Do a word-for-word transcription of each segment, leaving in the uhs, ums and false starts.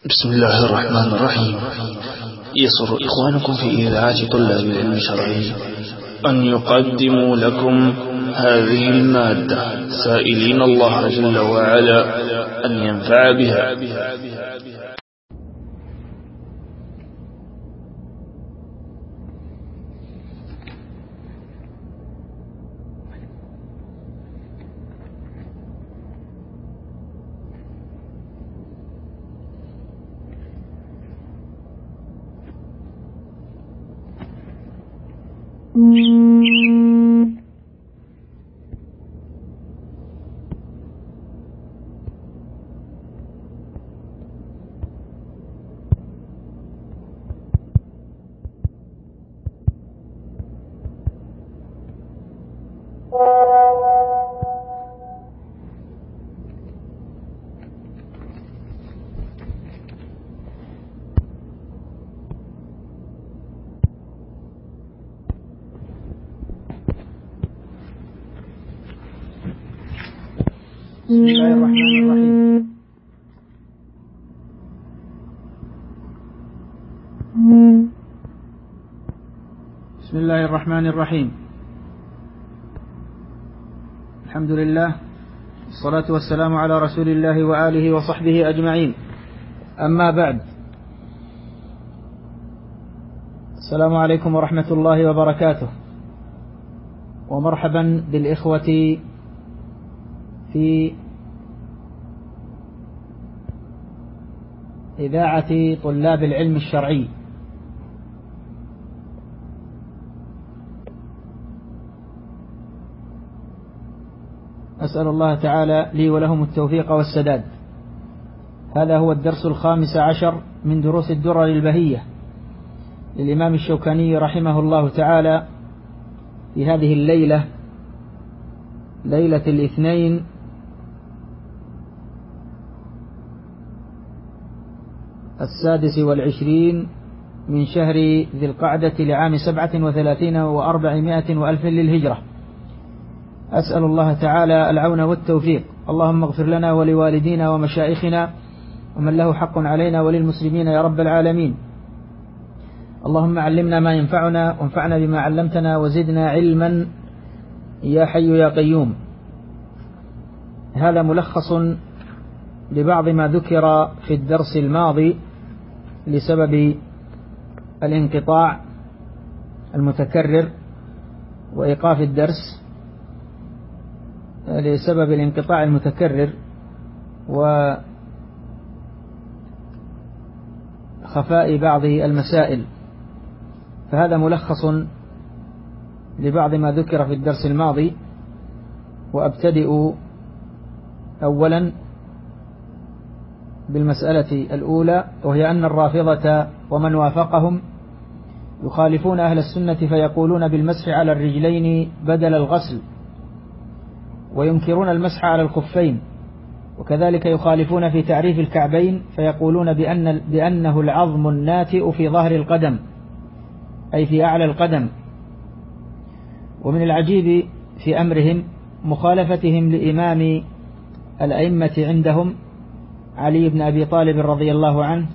بسم الله الرحمن الرحيم. يسر إخوانكم في إذاعة طلاب العلم الشرعي أن يقدموا لكم هذه المادة سائلين الله جل وعلا أن ينفع بها. بسم الله الرحمن الرحيم. بسم الله الرحمن الرحيم. الحمد لله، الصلاة والسلام على رسول الله وآله وصحبه أجمعين. أما بعد، السلام عليكم ورحمة الله وبركاته، ومرحبا بالإخوة في إذاعة طلاب العلم الشرعي. أسأل الله تعالى لي ولهم التوفيق والسداد. هذا هو الدرس الخامس عشر من دروس الدرر البهية للإمام الشوكاني رحمه الله تعالى في هذه الليلة، ليلة الاثنين السادس والعشرين من شهر ذي القعدة لعام سبعة وثلاثين وأربعمائة وألف للهجرة. أسأل الله تعالى العون والتوفيق. اللهم اغفر لنا ولوالدينا ومشائخنا ومن له حق علينا وللمسلمين يا رب العالمين. اللهم علمنا ما ينفعنا وانفعنا بما علمتنا وزدنا علما يا حي يا قيوم. هذا ملخص لبعض ما ذكر في الدرس الماضي لسبب الانقطاع المتكرر وإيقاف الدرس، لسبب الانقطاع المتكرر وخفاء بعض المسائل. فهذا ملخص لبعض ما ذكر في الدرس الماضي. وأبتدئ أولا بالمسألة الأولى، وهي أن الرافضة ومن وافقهم يخالفون أهل السنة فيقولون بالمسح على الرجلين بدل الغسل، وينكرون المسح على الخفين، وكذلك يخالفون في تعريف الكعبين فيقولون بأن بأنه العظم الناتئ في ظهر القدم أي في أعلى القدم. ومن العجيب في أمرهم مخالفتهم لإمام الأئمة عندهم علي بن أبي طالب رضي الله عنه،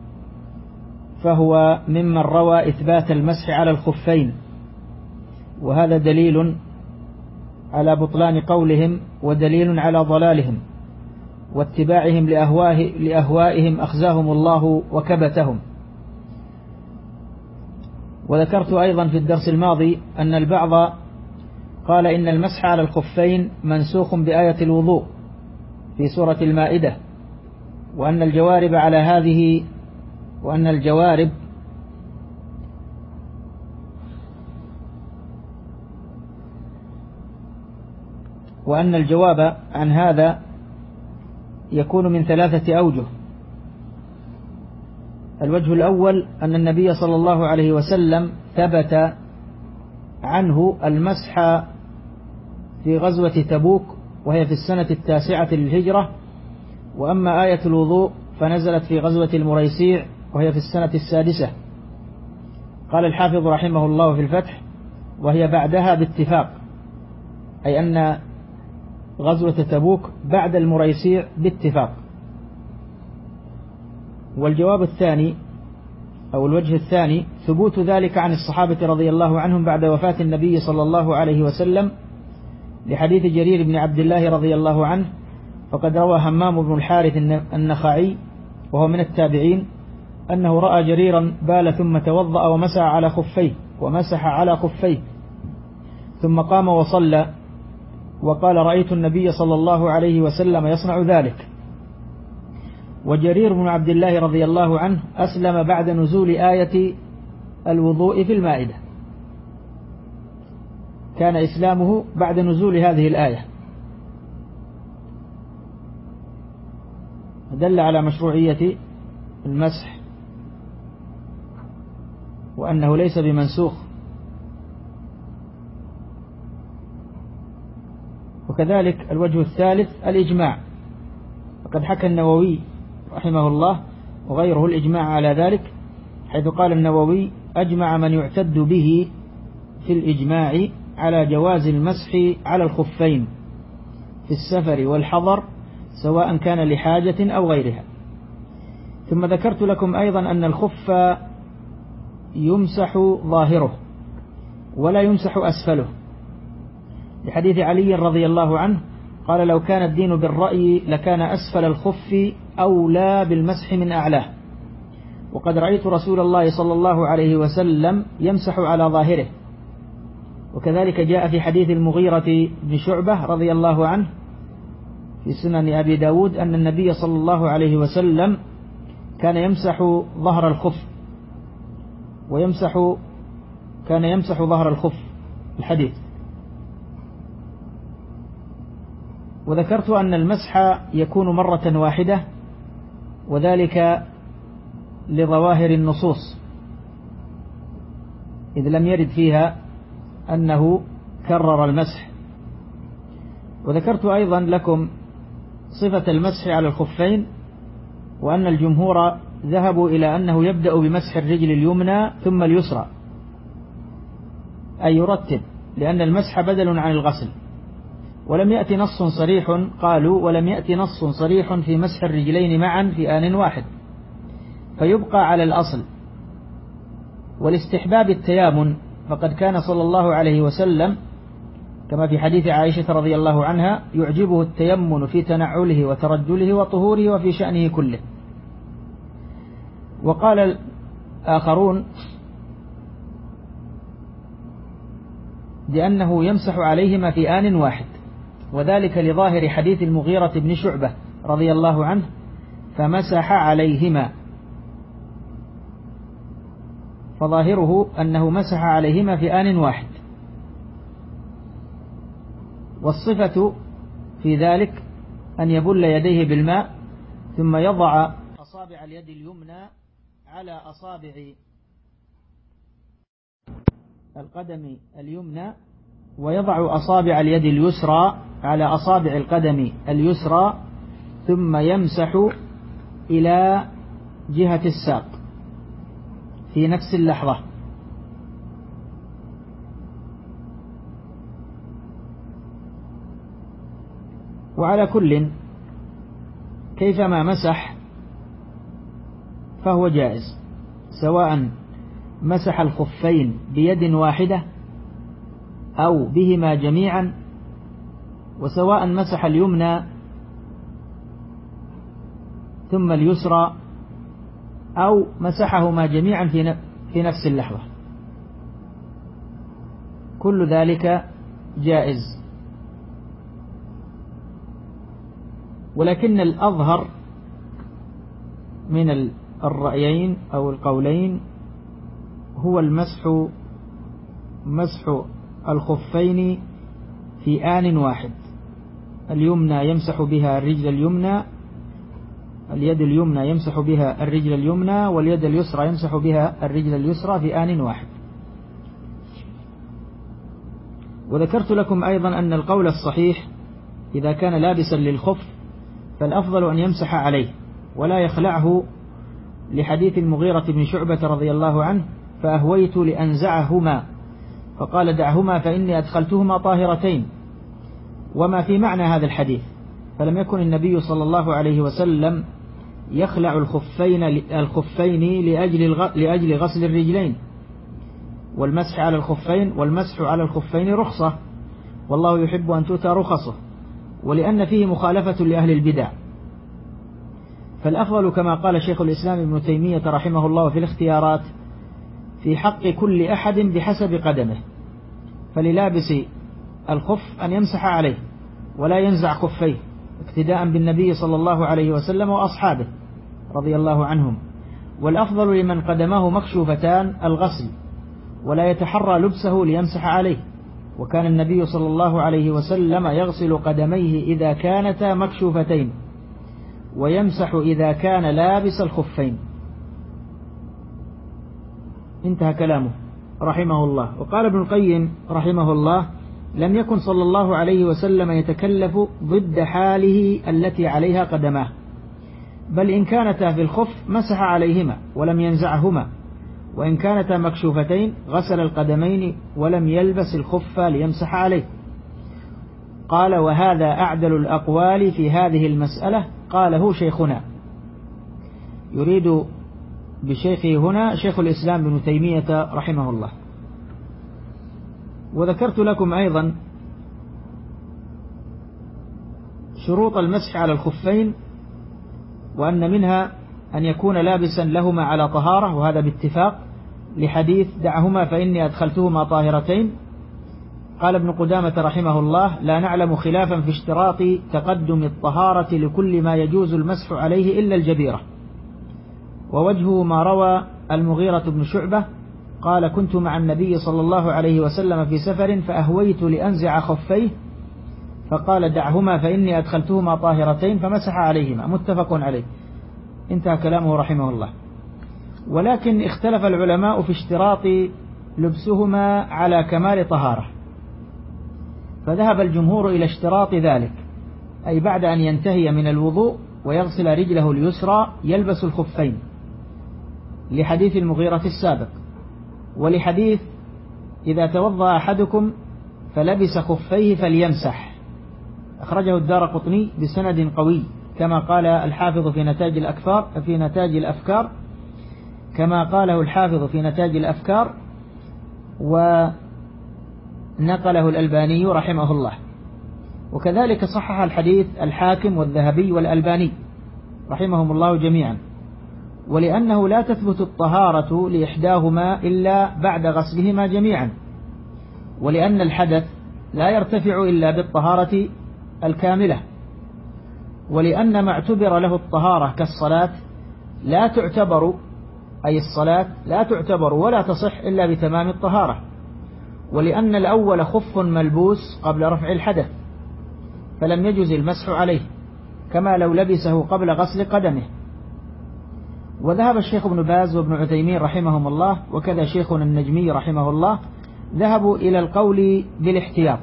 فهو ممن روى إثبات المسح على الخفين، وهذا دليل على بطلان قولهم ودليل على ضلالهم واتباعهم لأهوائهم أخزاهم الله وكبتهم. وذكرت أيضا في الدرس الماضي أن البعض قال إن المسح على الخفين منسوخ بآية الوضوء في سورة المائدة، وأن الجوارب على هذه وأن الجوارب وأن الجواب عن هذا يكون من ثلاثة أوجه. الوجه الأول أن النبي صلى الله عليه وسلم ثبت عنه المسح في غزوة تبوك وهي في السنة التاسعة للهجرة، وأما آية الوضوء فنزلت في غزوة المريسيع وهي في السنة السادسة. قال الحافظ رحمه الله في الفتح: وهي بعدها باتفاق، أي أن غزوة تبوك بعد المريسيع باتفاق. والجواب الثاني أو الوجه الثاني ثبوت ذلك عن الصحابة رضي الله عنهم بعد وفاة النبي صلى الله عليه وسلم، لحديث جرير بن عبد الله رضي الله عنه، فقد روى همام بن الحارث النخعي وهو من التابعين أنه رأى جريرا بال ثم توضأ ومسح على خفيه ومسح على خفيه ثم قام وصلى، وقال رأيت النبي صلى الله عليه وسلم يصنع ذلك. وجرير بن عبد الله رضي الله عنه أسلم بعد نزول آية الوضوء في المائدة، كان إسلامه بعد نزول هذه الآية، دل على مشروعية المسح وأنه ليس بمنسوخ. وكذلك الوجه الثالث الإجماع، فقد حكى النووي رحمه الله وغيره الإجماع على ذلك، حيث قال النووي أجمع من يعتد به في الإجماع على جواز المسح على الخفين في السفر والحضر سواء كان لحاجة أو غيرها. ثم ذكرت لكم أيضا أن الخف يمسح ظاهره ولا يمسح أسفله، لحديث علي رضي الله عنه قال لو كان الدين بالرأي لكان أسفل الخف أولى بالمسح من أعلاه، وقد رأيت رسول الله صلى الله عليه وسلم يمسح على ظاهره. وكذلك جاء في حديث المغيرة بن شعبة رضي الله عنه في سنن أبي داود أن النبي صلى الله عليه وسلم كان يمسح ظهر الخف ويمسح كان يمسح ظهر الخف الحديث. وذكرت أن المسح يكون مرة واحدة، وذلك لظواهر النصوص إذ لم يرد فيها أنه كرر المسح. وذكرت أيضا لكم صفة المسح على الخفين، وأن الجمهور ذهبوا إلى أنه يبدأ بمسح الرجل اليمنى ثم اليسرى، أي يرتب، لأن المسح بدل عن الغسل. ولم يأتي نص صريح، قالوا ولم يأتي نص صريح في مسح الرجلين معا في آن واحد، فيبقى على الأصل. والاستحباب التيامن، فقد كان صلى الله عليه وسلم كما في حديث عائشة رضي الله عنها يعجبه التيمن في تنعله وترجله وطهوره وفي شأنه كله. وقال الآخرون لأنه يمسح عليهما في آن واحد، وذلك لظاهر حديث المغيرة بن شعبة رضي الله عنه فمسح عليهما، فظاهره أنه مسح عليهما في آن واحد. والصفة في ذلك أن يبل يديه بالماء ثم يضع أصابع اليد اليمنى على أصابع القدم اليمنى، ويضع أصابع اليد اليسرى على أصابع القدم اليسرى، ثم يمسح إلى جهة الساق في نفس اللحظة. وعلى كل كيفما مسح فهو جائز، سواء مسح الخفين بيد واحدة أو بهما جميعا، وسواء مسح اليمنى ثم اليسرى أو مسحهما جميعا في نفس اللحظة، كل ذلك جائز. ولكن الأظهر من الرأيين أو القولين هو المسح مسح الخفين في آن واحد، اليمنى يمسح بها الرجل اليمنى، اليد اليمنى يمسح بها الرجل اليمنى، واليد اليسرى يمسح بها الرجل اليسرى في آن واحد. وذكرت لكم أيضا أن القول الصحيح إذا كان لابسا للخف فالأفضل أن يمسح عليه ولا يخلعه، لحديث المغيرة بن شعبة رضي الله عنه فأهويت لأنزعهما، فقال دعهما فإني أدخلتهما طاهرتين. وما في معنى هذا الحديث، فلم يكن النبي صلى الله عليه وسلم يخلع الخفين الخفين لأجل لأجل غسل الرجلين، والمسح على الخفين والمسح على الخفين رخصة، والله يحب أن تؤتى رخصه، ولأن فيه مخالفة لأهل البدع. فالأفضل كما قال شيخ الإسلام ابن تيمية رحمه الله في الاختيارات في حق كل أحد بحسب قدمه، فللابس الخف أن يمسح عليه ولا ينزع خفيه اقتداء بالنبي صلى الله عليه وسلم وأصحابه رضي الله عنهم. والأفضل لمن قدماه مكشوفتان الغسل ولا يتحرى لبسه ليمسح عليه، وكان النبي صلى الله عليه وسلم يغسل قدميه إذا كانتا مكشوفتين ويمسح إذا كان لابس الخفين. انتهى كلامه رحمه الله. وقال ابن القيم رحمه الله: لم يكن صلى الله عليه وسلم يتكلف ضد حاله التي عليها قدماه، بل إن كانتا في الخف مسح عليهما ولم ينزعهما، وإن كانتا مكشوفتين غسل القدمين ولم يلبس الخف ليمسح عليه. قال: وهذا أعدل الأقوال في هذه المسألة قاله شيخنا. يريد بشيخه هنا شيخ الإسلام ابن تيمية رحمه الله. وذكرت لكم أيضا شروط المسح على الخفين، وأن منها أن يكون لابسا لهما على طهارة، وهذا باتفاق لحديث دعهما فإني أدخلتهما طاهرتين. قال ابن قدامة رحمه الله: لا نعلم خلافا في اشتراط تقدم الطهارة لكل ما يجوز المسح عليه إلا الجبيرة. ووجهه ما روى المغيرة بن شعبة قال: كنت مع النبي صلى الله عليه وسلم في سفر فأهويت لأنزع خفيه فقال: دعهما فإني أدخلتهما طاهرتين، فمسح عليهما. متفق عليه. انتهى كلامه رحمه الله. ولكن اختلف العلماء في اشتراط لبسهما على كمال طهارة، فذهب الجمهور إلى اشتراط ذلك، أي بعد أن ينتهي من الوضوء ويغسل رجله اليسرى يلبس الخفين، لحديث المغيرة السابق، ولحديث إذا توضأ أحدكم فلبس خفيه فليمسح، أخرجه الدارقطني بسند قوي كما قال الحافظ في نتاج الأكفار في نتاج الأفكار كما قاله الحافظ في نتاج الأفكار ونقله الألباني رحمه الله. وكذلك صحح الحديث الحاكم والذهبي والألباني رحمهم الله جميعا. ولأنه لا تثبت الطهارة لإحداهما إلا بعد غسلهما جميعا، ولأن الحدث لا يرتفع إلا بالطهارة الكاملة، ولأن ما اعتبر له الطهارة كالصلاة لا تعتبر أي الصلاة لا تعتبر ولا تصح إلا بتمام الطهارة، ولأن الأول خف ملبوس قبل رفع الحدث فلم يجز المسح عليه كما لو لبسه قبل غسل قدمه. وذهب الشيخ ابن باز وابن عثيمين رحمهم الله وكذا شيخنا النجمي رحمه الله ذهبوا إلى القول بالاحتياط،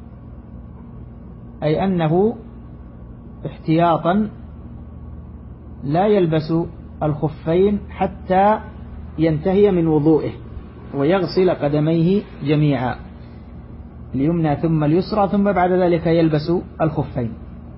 أي أنه احتياطا لا يلبس الخفين حتى ينتهي من وضوئه ويغسل قدميه جميعا، اليمنى ثم اليسرى، ثم بعد ذلك يلبس الخفين.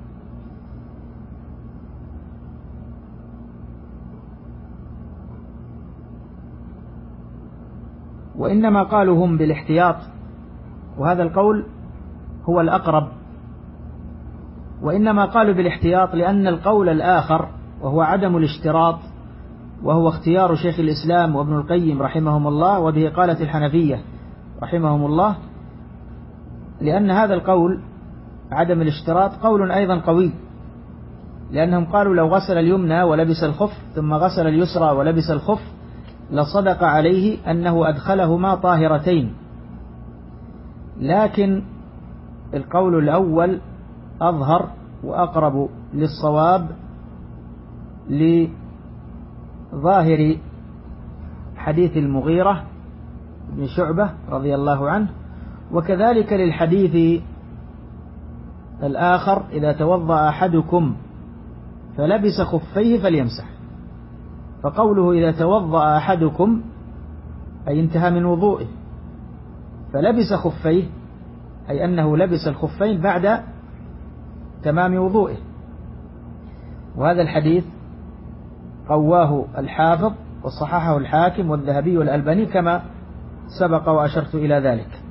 وإنما قالوا هم بالاحتياط، وهذا القول هو الأقرب، وإنما قالوا بالاحتياط لأن القول الآخر وهو عدم الاشتراط، وهو اختيار شيخ الإسلام وابن القيم رحمهم الله، وبه قالت الحنفية رحمهم الله، لأن هذا القول عدم الاشتراط قول أيضا قوي، لأنهم قالوا لو غسل اليمنى ولبس الخف ثم غسل اليسرى ولبس الخف لصدق عليه أنه أدخلهما طاهرتين. لكن القول الأول أظهر وأقرب للصواب لظاهر حديث المغيرة بن شعبة رضي الله عنه، وكذلك للحديث الآخر إذا توضأ أحدكم فلبس خفيه فليمسح. فقوله إذا توضأ أحدكم أي انتهى من وضوئه فلبس خفيه، أي أنه لبس الخفين بعد تمام وضوئه. وهذا الحديث قواه الحافظ وصححه الحاكم والذهبي والألباني كما سبق وأشرت إلى ذلك،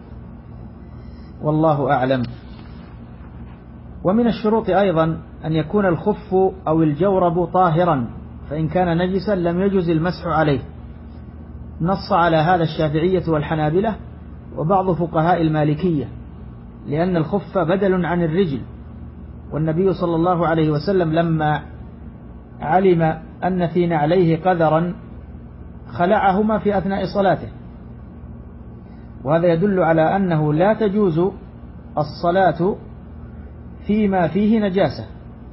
والله أعلم. ومن الشروط أيضا أن يكون الخف أو الجورب طاهرا، فإن كان نجسا لم يجز المسح عليه. نص على هذا الشافعية والحنابلة وبعض فقهاء المالكية، لأن الخف بدل عن الرجل، والنبي صلى الله عليه وسلم لما علم أن في نعليه قذرا خلعهما في أثناء صلاته، وهذا يدل على أنه لا تجوز الصلاة فيما فيه نجاسة،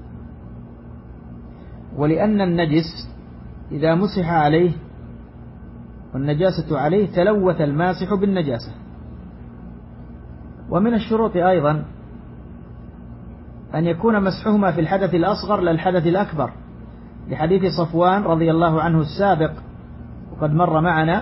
ولأن النجس إذا مسح عليه والنجاسة عليه تلوث الماسح بالنجاسة. ومن الشروط أيضا أن يكون مسحهما في الحدث الأصغر لا الحدث الأكبر، لحديث صفوان رضي الله عنه السابق وقد مر معنا،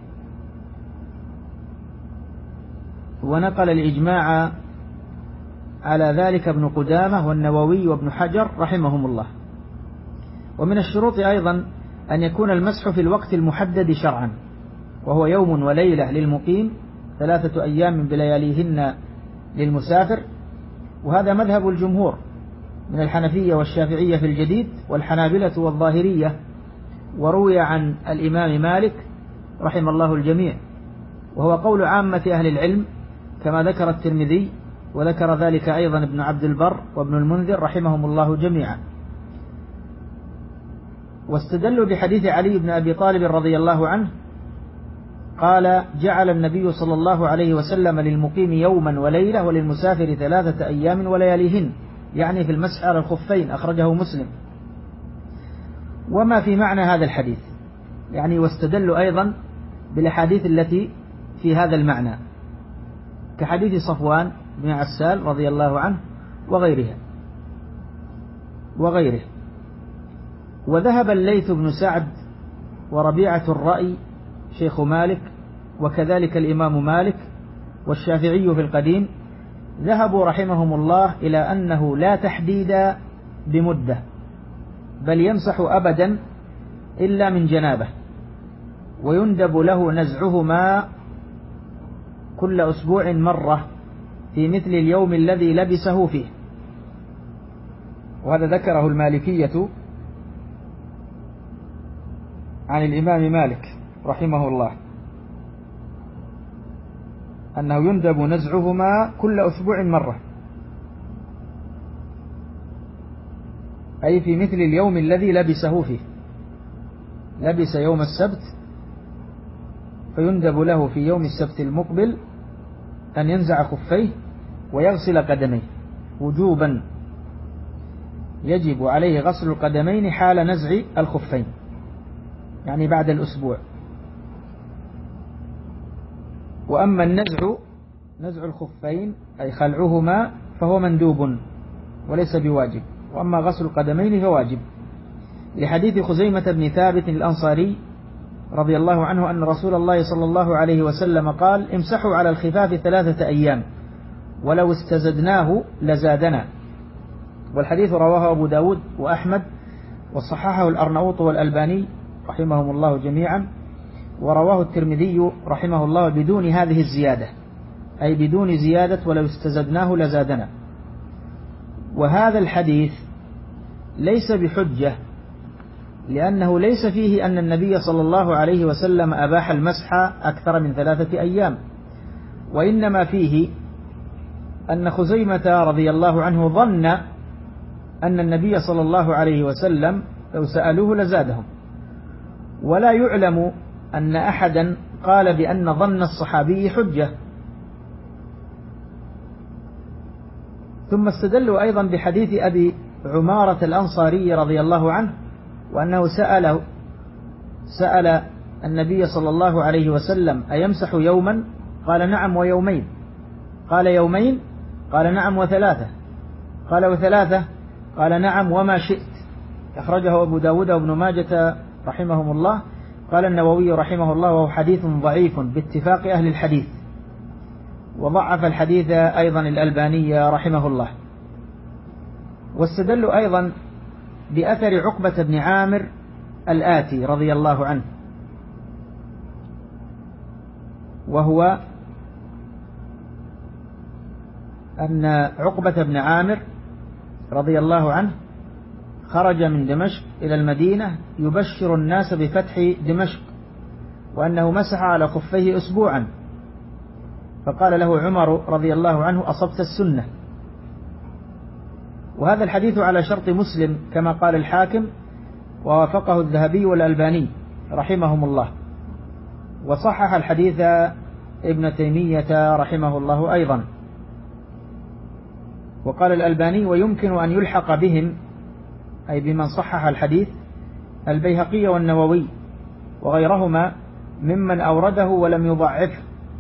ونقل الإجماع على ذلك ابن قدامة والنووي وابن حجر رحمهم الله. ومن الشروط أيضا أن يكون المسح في الوقت المحدد شرعا، وهو يوم وليلة للمقيم، ثلاثة أيام بلياليهن للمسافر، وهذا مذهب الجمهور من الحنفية والشافعية في الجديد والحنابلة والظاهرية، وروي عن الإمام مالك رحم الله الجميع، وهو قول عامة أهل العلم كما ذكر الترمذي، وذكر ذلك أيضا ابن عبد البر وابن المنذر رحمهم الله جميعا. واستدلوا بحديث علي بن أبي طالب رضي الله عنه قال: جعل النبي صلى الله عليه وسلم للمقيم يوما وليلة وللمسافر ثلاثة أيام ولياليهن، يعني في المسح على الخفين، أخرجه مسلم. وما في معنى هذا الحديث يعني، واستدلوا أيضا بالأحاديث التي في هذا المعنى كحديث صفوان بن عسال رضي الله عنه وغيرها وغيره. وذهب الليث بن سعد وربيعة الرأي شيخ مالك، وكذلك الإمام مالك والشافعي في القديم، ذهبوا رحمهم الله إلى أنه لا تحديد بمدة، بل يمسح أبدا إلا من جنابه، ويندب له نزعهما كل أسبوع مرة في مثل اليوم الذي لبسه فيه. وهذا ذكره المالكية عن الإمام مالك رحمه الله، أنه يندب نزعهما كل أسبوع مرة، أي في مثل اليوم الذي لبسه فيه. لبس يوم السبت فيندب له في يوم السبت المقبل أن ينزع خفيه ويغسل قدميه وجوبا، يجب عليه غسل القدمين حال نزع الخفين، يعني بعد الأسبوع. وأما النزع نزع الخفين أي خلعهما فهو مندوب وليس بواجب، وأما غسل القدمين فواجب، لحديث خزيمة بن ثابت الأنصاري رضي الله عنه أن رسول الله صلى الله عليه وسلم قال: امسحوا على الخفاف ثلاثة أيام ولو استزدناه لزادنا. والحديث رواه أبو داود وأحمد وصححه الأرناؤوط والألباني رحمهم الله جميعا، ورواه الترمذي رحمه الله بدون هذه الزيادة، أي بدون زيادة ولو استزدناه لزادنا. وهذا الحديث ليس بحجة، لأنه ليس فيه أن النبي صلى الله عليه وسلم أباح المسح أكثر من ثلاثة أيام، وإنما فيه أن خزيمة رضي الله عنه ظن أن النبي صلى الله عليه وسلم لو سألوه لزادهم، ولا يعلم أن أحدا قال بأن ظن الصحابي حجة. ثم استدلوا أيضا بحديث أبي عمارة الأنصاري رضي الله عنه، وأنه سأل سأل النبي صلى الله عليه وسلم: أيمسح يوما؟ قال: نعم ويومين. قال: يومين؟ قال: نعم وثلاثة. قال: وثلاثة؟ قال: نعم وما شئت. أخرجه أبو داود وابن ماجة رحمهم الله. قال النووي رحمه الله: وهو حديث ضعيف باتفاق أهل الحديث، وضعف الحديث أيضا الألباني رحمه الله. واستدلوا أيضا بأثر عقبة بن عامر الآتي رضي الله عنه، وهو أن عقبة بن عامر رضي الله عنه خرج من دمشق إلى المدينة يبشر الناس بفتح دمشق، وأنه مسح على خفيه أسبوعا، فقال له عمر رضي الله عنه: أصبت السنة. وهذا الحديث على شرط مسلم كما قال الحاكم، ووافقه الذهبي والألباني رحمهم الله، وصحح الحديث ابن تيمية رحمه الله أيضا. وقال الألباني: ويمكن أن يلحق بهم، أي بمن صحح الحديث، البيهقي والنووي وغيرهما ممن أورده ولم يضعفه.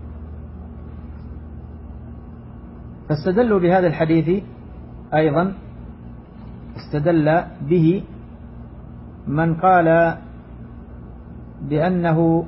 فاستدلوا بهذا الحديث أيضا، استدل به من قال بأنه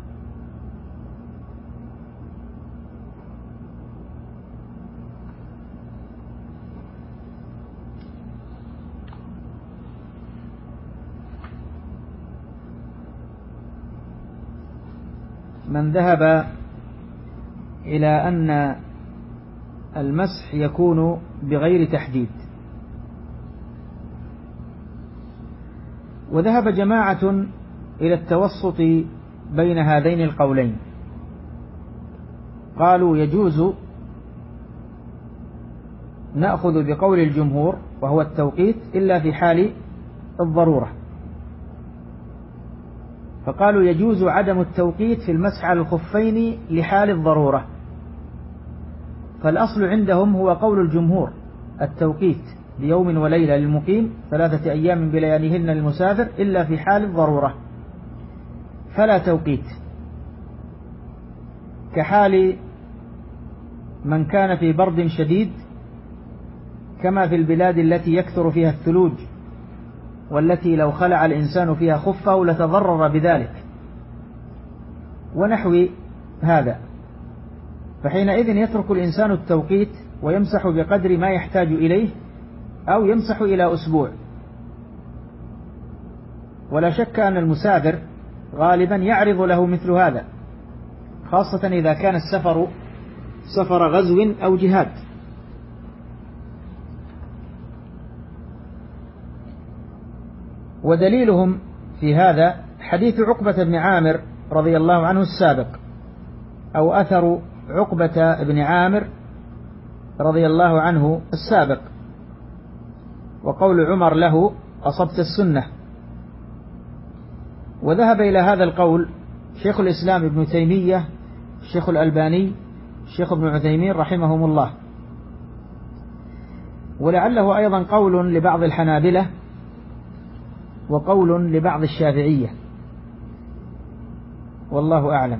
من ذهب إلى أن المسح يكون بغير تحديد. وذهب جماعة إلى التوسط بين هذين القولين، قالوا يجوز نأخذ بقول الجمهور وهو التوقيت إلا في حال الضرورة، فقالوا يجوز عدم التوقيت في المسح على الخفين لحال الضرورة. فالأصل عندهم هو قول الجمهور التوقيت بيوم وليلة للمقيم، ثلاثة أيام بلياليهن للمسافر، إلا في حال الضرورة فلا توقيت، كحال من كان في برد شديد، كما في البلاد التي يكثر فيها الثلوج، والتي لو خلع الإنسان فيها خفه لتضرر بذلك، ونحو هذا. فحينئذ يترك الإنسان التوقيت ويمسح بقدر ما يحتاج إليه، أو يمسح إلى أسبوع. ولا شك أن المسافر غالبا يعرض له مثل هذا، خاصة إذا كان السفر سفر غزو أو جهاد. ودليلهم في هذا حديث عقبة بن عامر رضي الله عنه السابق، أو أثر عقبة بن عامر رضي الله عنه السابق، وقول عمر له: أصبت السنة. وذهب إلى هذا القول شيخ الإسلام ابن تيمية، الشيخ الألباني، الشيخ ابن عثيمين رحمهم الله، ولعله أيضا قول لبعض الحنابلة وقول لبعض الشافعية، والله أعلم.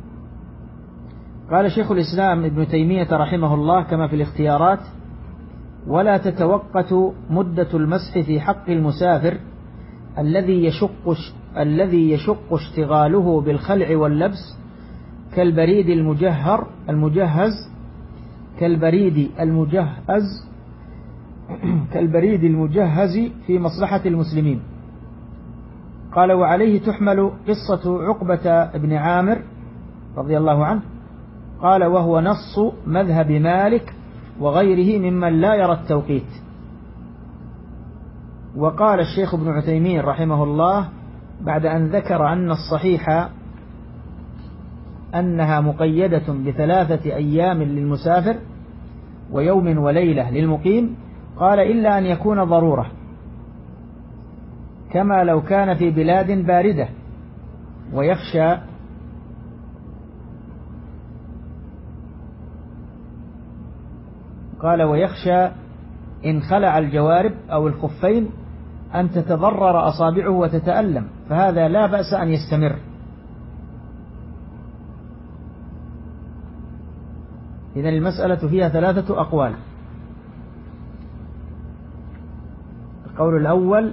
قال شيخ الإسلام ابن تيمية رحمه الله كما في الاختيارات: ولا تتوقت مدة المسح في حق المسافر الذي يشق الذي يشق اشتغاله بالخلع واللبس، كالبريد المجهر المجهز كالبريد المجهز كالبريد المجهز في مصلحة المسلمين. قال: وعليه تحمل قصة عقبة بن عامر رضي الله عنه. قال: وهو نص مذهب مالك وغيره ممن لا يرى التوقيت. وقال الشيخ ابن عثيمين رحمه الله بعد أن ذكر أن الصحيح أنها مقيدة بثلاثة أيام للمسافر ويوم وليلة للمقيم، قال: إلا أن يكون ضرورة، كما لو كان في بلاد باردة ويخشى قال ويخشى إن خلع الجوارب أو الخفين أن تتضرر أصابعه وتتألم، فهذا لا بأس أن يستمر. إذن المسألة فيها ثلاثة أقوال. القول الأول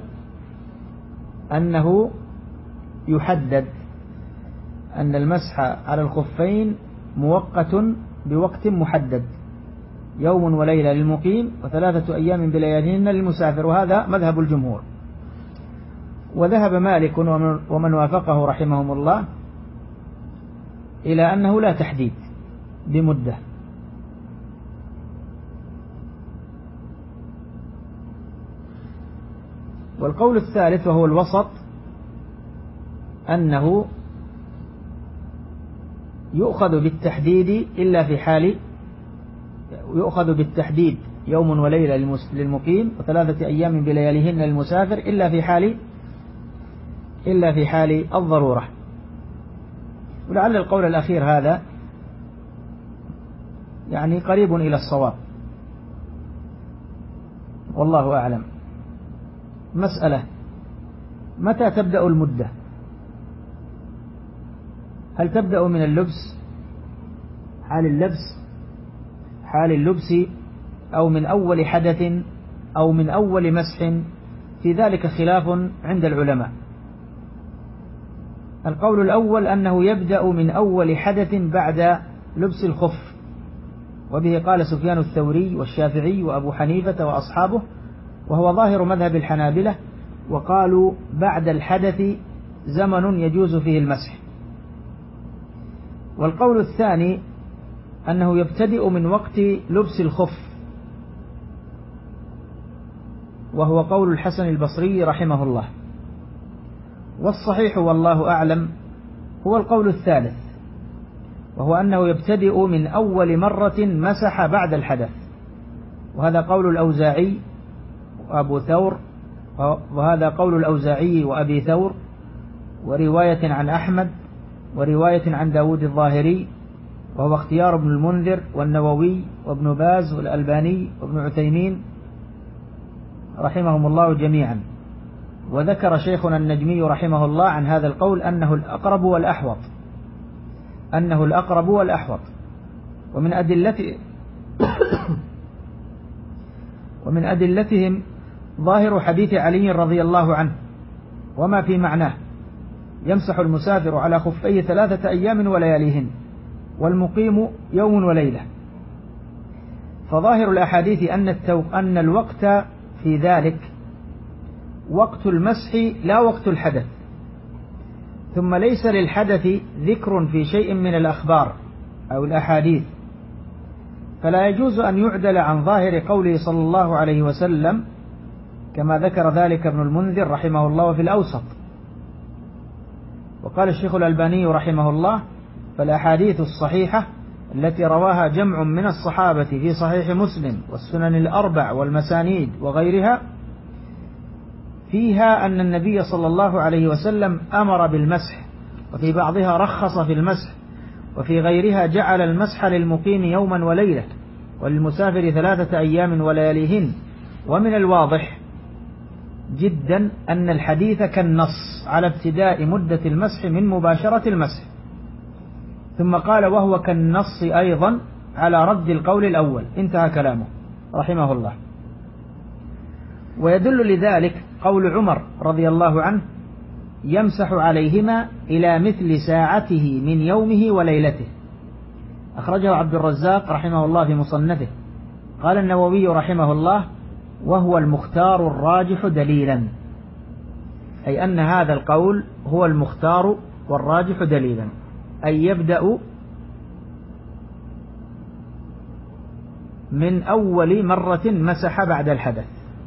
أنه يحدد أن المسح على الخفين مؤقت بوقت محدد، يوم وليلة للمقيم وثلاثة أيام بلياليهن للمسافر، وهذا مذهب الجمهور. وذهب مالك ومن وافقه رحمهم الله إلى أنه لا تحديد بمدة. والقول الثالث وهو الوسط أنه يؤخذ بالتحديد إلا في حال يؤخذ بالتحديد يوم وليلة للمقيم وثلاثة أيام بلياليهن للمسافر إلا في حال إلا في حال الضرورة. ولعل القول الأخير هذا يعني قريب إلى الصواب، والله أعلم. مسألة: متى تبدأ المدة؟ هل تبدأ من اللبس حال اللبس حال اللبس أو من أول حدث أو من أول مسح؟ في ذلك خلاف عند العلماء. القول الأول أنه يبدأ من أول حدث بعد لبس الخف، وبه قال سفيان الثوري والشافعي وأبو حنيفة وأصحابه، وهو ظاهر مذهب الحنابلة، وقالوا بعد الحدث زمن يجوز فيه المسح. والقول الثاني أنه يبتدئ من وقت لبس الخف، وهو قول الحسن البصري رحمه الله. والصحيح والله أعلم هو القول الثالث، وهو أنه يبتدئ من أول مرة مسح بعد الحدث، وهذا قول الأوزاعي وأبو ثور، وهذا قول الأوزاعي وأبي ثور، ورواية عن أحمد، ورواية عن داود الظاهري، وهو اختيار ابن المنذر والنووي وابن باز والألباني وابن عثيمين رحمهم الله جميعا. وذكر شيخنا النجمي رحمه الله عن هذا القول أنه الأقرب والأحوط أنه الأقرب والأحوط ومن أدلته ومن أدلتهم ظاهر حديث علي رضي الله عنه وما في معناه: يمسح المسافر على خفيه ثلاثة أيام ولياليهن والمقيم يوم وليلة. فظاهر الأحاديث أن, التو... أن الوقت في ذلك وقت المسح لا وقت الحدث، ثم ليس للحدث ذكر في شيء من الأخبار أو الأحاديث، فلا يجوز أن يعدل عن ظاهر قوله صلى الله عليه وسلم، كما ذكر ذلك ابن المنذر رحمه الله في الأوسط. وقال الشيخ الألباني رحمه الله: فالأحاديث الصحيحة التي رواها جمع من الصحابة في صحيح مسلم والسنن الأربع والمسانيد وغيرها فيها أن النبي صلى الله عليه وسلم أمر بالمسح، وفي بعضها رخص في المسح، وفي غيرها جعل المسح للمقيم يوما وليلة وللمسافر ثلاثة أيام ولياليهن. ومن الواضح جدا أن الحديث كالنص على ابتداء مدة المسح من مباشرة المسح، ثم قال: وهو كالنص أيضا على رد القول الأول. انتهى كلامه رحمه الله. ويدل لذلك قول عمر رضي الله عنه: يمسح عليهما إلى مثل ساعته من يومه وليلته. أخرجه عبد الرزاق رحمه الله في مصنفه. قال النووي رحمه الله: وهو المختار الراجح دليلا، أي أن هذا القول هو المختار والراجح دليلا، أي يبدأ من أول مرة مسح بعد الحدث.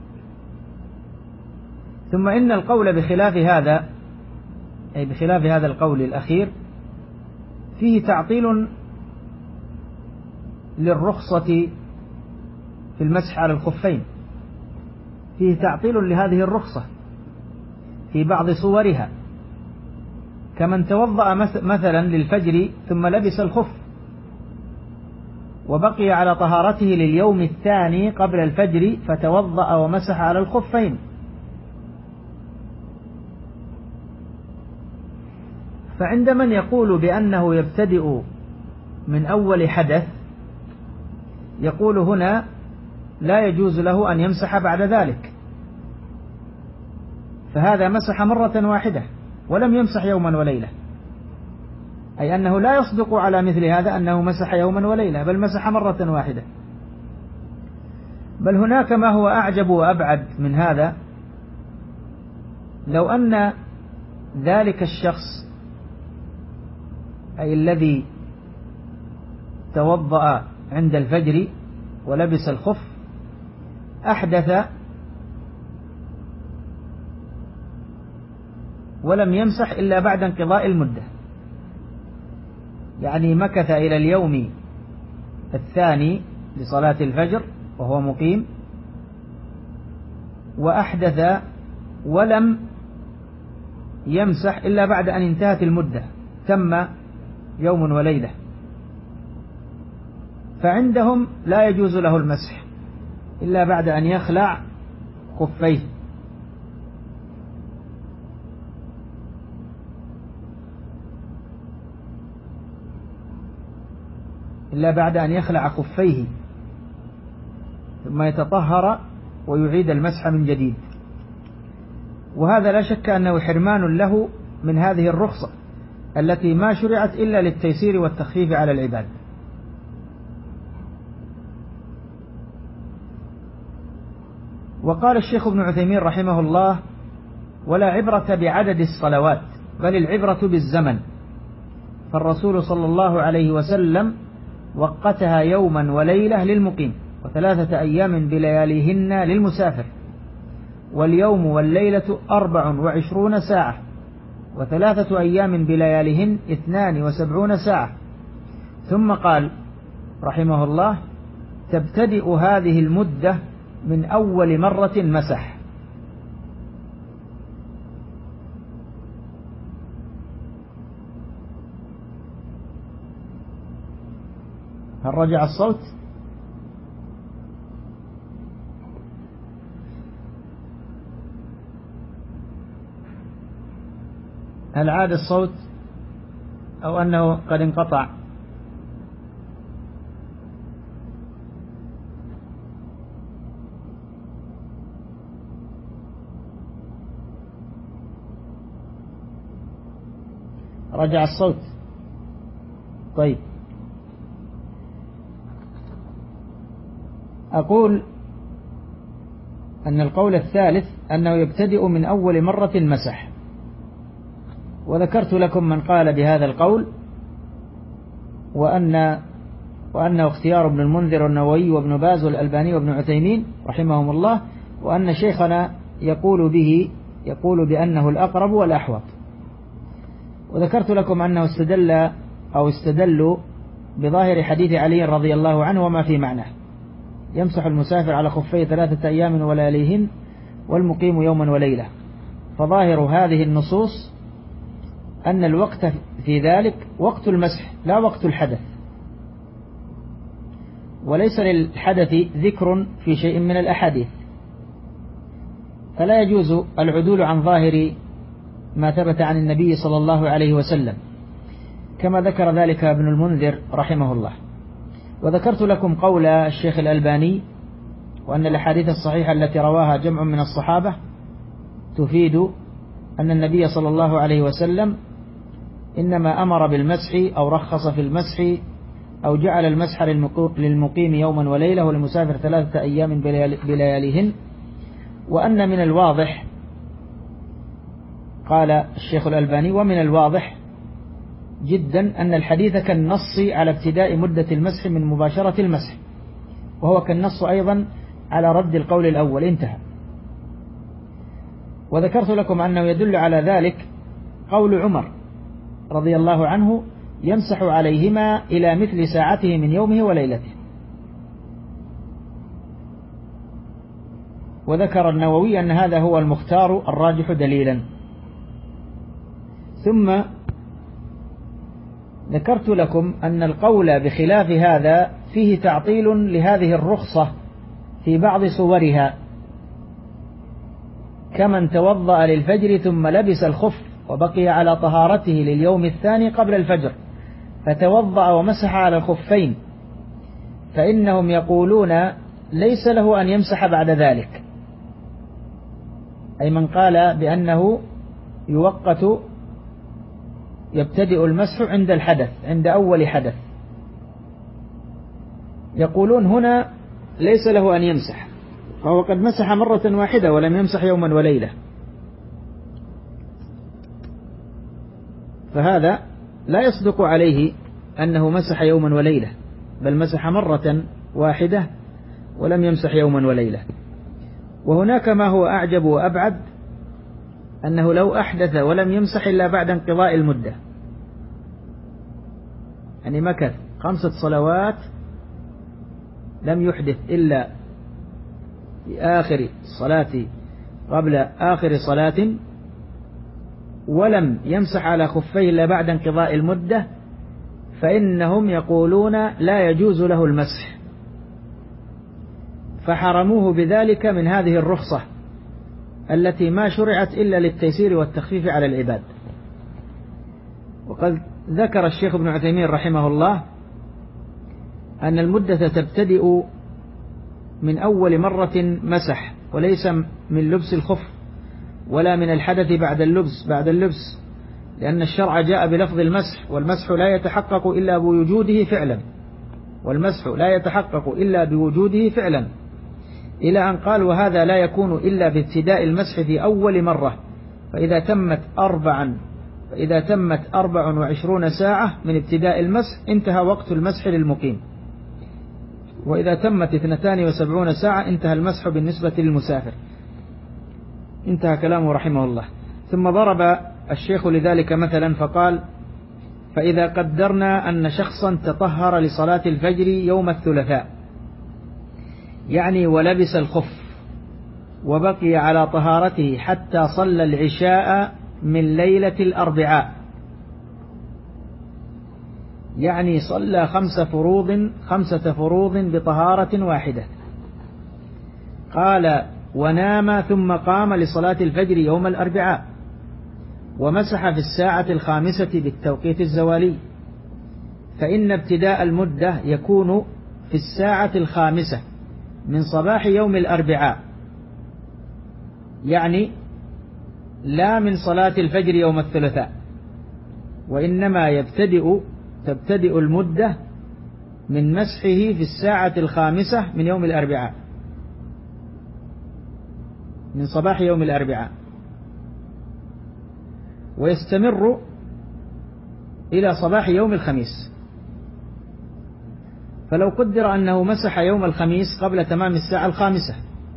ثم إن القول بخلاف هذا، أي بخلاف هذا القول الأخير، فيه تعطيل للرخصة في المسح على الخفين، فيه تعطيل لهذه الرخصة في بعض صورها، كمن توضأ مثلا للفجر ثم لبس الخف وبقي على طهارته لليوم الثاني قبل الفجر فتوضأ ومسح على الخفين. فعند من يقول بأنه يبتدئ من أول حدث، يقول هنا لا يجوز له أن يمسح بعد ذلك، فهذا مسح مرة واحدة ولم يمسح يوما وليلة، أي أنه لا يصدق على مثل هذا أنه مسح يوما وليلة، بل مسح مرة واحدة. بل هناك ما هو أعجب وأبعد من هذا، لو أن ذلك الشخص أي الذي توضأ عند الفجر ولبس الخف أحدث ولم يمسح إلا بعد انقضاء المدة، يعني مكث إلى اليوم الثاني لصلاة الفجر وهو مقيم وأحدث ولم يمسح إلا بعد أن انتهت المدة، تم يوم وليلة، فعندهم لا يجوز له المسح إلا بعد أن يخلع خفيه، إلا بعد أن يخلع خفيه ثم يتطهر ويعيد المسح من جديد. وهذا لا شك أنه حرمان له من هذه الرخصة التي ما شرعت إلا للتيسير والتخفيف على العباد. وقال الشيخ ابن عثيمين رحمه الله: ولا عبرة بعدد الصلوات بل العبرة بالزمن، فالرسول صلى الله عليه وسلم وقتها يوما وليلة للمقيم، وثلاثة أيام بلياليهن للمسافر، واليوم والليلة أربع وعشرون ساعة، وثلاثة أيام بلياليهن اثنان وسبعون ساعة. ثم قال رحمه الله: تبتدئ هذه المدة من أول مرة مسح. هل رجع الصوت؟ هل عاد الصوت أو أنه قد انقطع؟ رجع الصوت. طيب، أقول أن القول الثالث أنه يبتدئ من أول مرة مسح، وذكرت لكم من قال بهذا القول، وأن وأنه اختيار ابن المنذر والنووي وابن باز والألباني وابن عثيمين رحمهم الله، وأن شيخنا يقول به يقول بأنه الأقرب والأحوط. وذكرت لكم أنه استدل أو استدلوا بظاهر حديث علي رضي الله عنه وما في معناه: يمسح المسافر على خفيه ثلاثة أيام ولياليهن والمقيم يوما وليلة. فظاهر هذه النصوص أن الوقت في ذلك وقت المسح لا وقت الحدث، وليس للحدث ذكر في شيء من الأحاديث، فلا يجوز العدول عن ظاهر ما ثبت عن النبي صلى الله عليه وسلم، كما ذكر ذلك ابن المنذر رحمه الله. وذكرت لكم قول الشيخ الألباني: وأن الأحاديث الصحيحة التي رواها جمع من الصحابة تفيد أن النبي صلى الله عليه وسلم إنما أمر بالمسح أو رخص في المسح أو جعل المسح للمقيم يوما وليلة وللمسافر ثلاثة أيام بلياليهن. وأن من الواضح، قال الشيخ الألباني: ومن الواضح جدا أن الحديث كالنص على ابتداء مدة المسح من مباشرة المسح، وهو كالنص أيضا على رد القول الأول. انتهى. وذكرت لكم أنه يدل على ذلك قول عمر رضي الله عنه: يمسح عليهما إلى مثل ساعته من يومه وليلته. وذكر النووي أن هذا هو المختار الراجح دليلا. ثم ذكرت لكم أن القول بخلاف هذا فيه تعطيل لهذه الرخصة في بعض صورها، كمن توضأ للفجر ثم لبس الخف وبقي على طهارته لليوم الثاني قبل الفجر فتوضأ ومسح على الخفين، فإنهم يقولون ليس له أن يمسح بعد ذلك، أي من قال بأنه يوقت يبتدئ المسح عند الحدث، عند أول حدث. يقولون هنا ليس له أن يمسح، فهو قد مسح مرة واحدة ولم يمسح يوما وليلة. فهذا لا يصدق عليه أنه مسح يوما وليلة، بل مسح مرة واحدة ولم يمسح يوما وليلة. وهناك ما هو أعجب وأبعد، أنه لو أحدث ولم يمسح إلا بعد انقضاء المدة، يعني مكث خمسة صلوات لم يحدث إلا في آخر الصلاة قبل آخر صلاة، ولم يمسح على خفيه إلا بعد انقضاء المدة، فإنهم يقولون لا يجوز له المسح، فحرموه بذلك من هذه الرخصة التي ما شرعت إلا للتيسير والتخفيف على العباد. وقد ذكر الشيخ ابن عثيمين رحمه الله أن المدة تبتدئ من أول مرة مسح، وليس من لبس الخف ولا من الحدث بعد اللبس بعد اللبس لأن الشرع جاء بلفظ المسح، والمسح لا يتحقق إلا بوجوده فعلا والمسح لا يتحقق إلا بوجوده فعلا إلى أن قال وهذا لا يكون إلا بابتداء المسح في أول مرة، فإذا تمت أربعا فإذا تمت أربع وعشرون ساعة من ابتداء المسح انتهى وقت المسح للمقيم، وإذا تمت اثنتان وسبعون ساعة انتهى المسح بالنسبة للمسافر. انتهى كلامه رحمه الله. ثم ضرب الشيخ لذلك مثلا فقال فإذا قدرنا أن شخصا تطهر لصلاة الفجر يوم الثلاثاء، يعني ولبس الخف وبقي على طهارته حتى صلى العشاء من ليلة الأربعاء، يعني صلى خمس فروض خمسة فروض بطهارة واحدة، قال ونام ثم قام لصلاة الفجر يوم الأربعاء ومسح في الساعة الخامسة بالتوقيت الزوالي، فإن ابتداء المدة يكون في الساعة الخامسة من صباح يوم الأربعاء، يعني لا من صلاة الفجر يوم الثلاثاء، وإنما يبتدئ تبتدئ المدة من مسحه في الساعة الخامسة من يوم الأربعاء، من صباح يوم الأربعاء، ويستمر إلى صباح يوم الخميس. فلو قدر أنه مسح يوم الخميس قبل تمام الساعة الخامسة،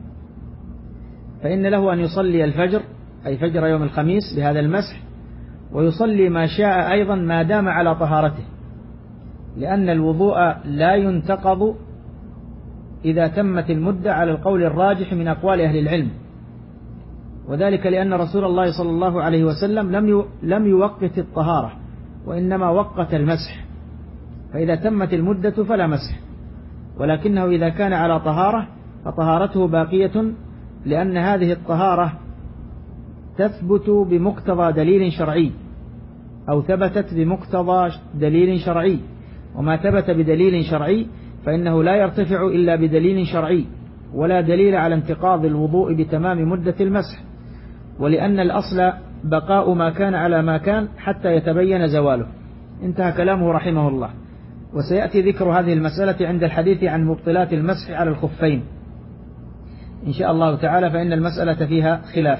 فإن له أن يصلي الفجر أي فجر يوم الخميس بهذا المسح، ويصلي ما شاء أيضا ما دام على طهارته، لأن الوضوء لا ينتقض إذا تمت المدة على القول الراجح من أقوال أهل العلم، وذلك لأن رسول الله صلى الله عليه وسلم لم لم يوقت الطهارة وإنما وقت المسح، فإذا تمت المدة فلا مسح، ولكنه إذا كان على طهارة فطهارته باقية، لأن هذه الطهارة تثبت بمقتضى دليل شرعي أو ثبتت بمقتضى دليل شرعي، وما ثبت بدليل شرعي فإنه لا يرتفع إلا بدليل شرعي، ولا دليل على انتقاض الوضوء بتمام مدة المسح، ولأن الأصل بقاء ما كان على ما كان حتى يتبين زواله. انتهى كلامه رحمه الله. وسيأتي ذكر هذه المسألة عند الحديث عن مبطلات المسح على الخفين إن شاء الله تعالى، فإن المسألة فيها خلاف.